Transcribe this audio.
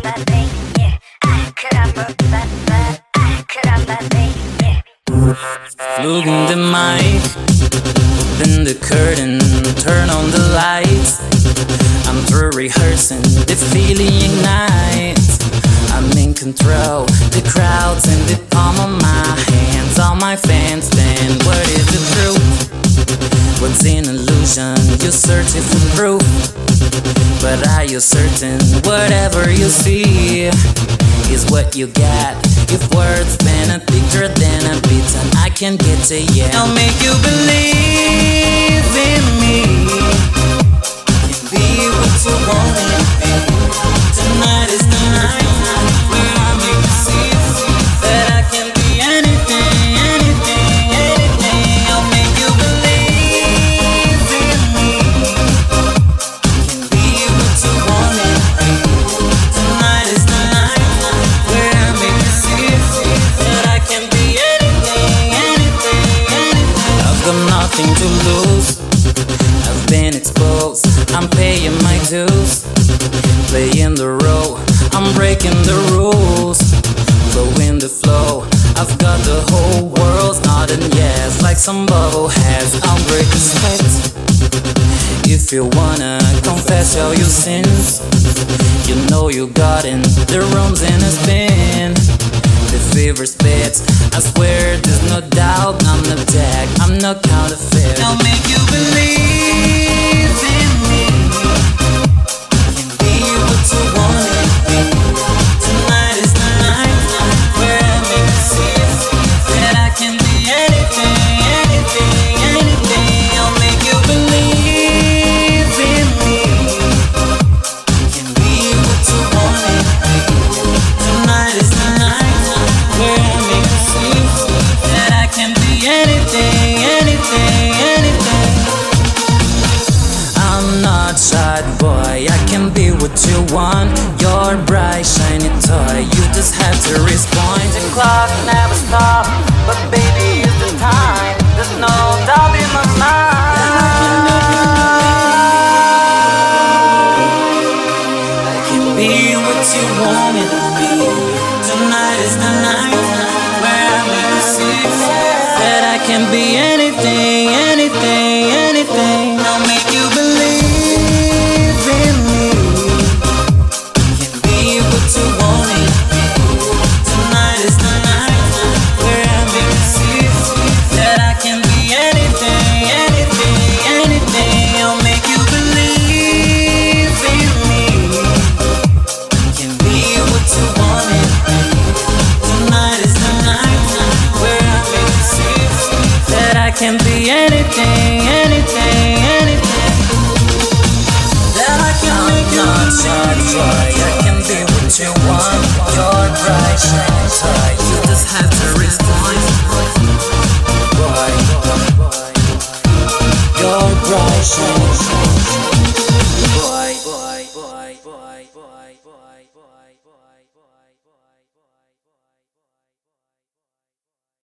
Look in the mic, open the curtain, turn on the lights. I'm through rehearsing, the feeling ignites. I'm in control, the crowd's in the palm of my hands. All my fans stand, what is the truth? What's an illusion? You're searching for proof, but are you certain whatever you see is what you got? If words paint a picture, then a beat, and I can get to you. I'll make you believe in me. Can be what you want me to be. Tonight is the night where I make you see that I can be anything, anything, anything. I'll make you believe in me. Can be what you want me to be. Tonight is the night where I make you see that I can be anything, anything, anything. I've got nothing to lose. I've been exposed. I'm paying my dues. Playing the role, I'm breaking the rules. Flowing the flow, I've got the whole world nodding yes, like some bubble heads. I'll break the sweat. If you wanna confess all your sins, you know you got in the room's in a spin. The fever spits, I swear there's no doubt. I'm not tag, I'm not counterfeit. I'll make you believe in me. Can be what you want it to be. Tonight is the night where I make you see that I can be anything, anything, anything. I'll make you believe in me. Can be what you want it to be. Tonight is the night where I make you see that I can be anything, anything, anything. I'm not shy boy, I can be what you want. Your bright shiny toy, you just have to respond. The clock never stops, but baby it's the time. There's no doubt in my mind. I can be what you want me to be. Tonight is the night where I make you see that I can be anything, anything, anything. I'll make you believe in me. Can be what you want it to be. Tonight is the night where I make you see that I can be anything, anything, anything. I'll make you believe in me. Can be what you want it to be. Tonight is the night where I make you see that I can be anything, anything, anything. That I can make you believe.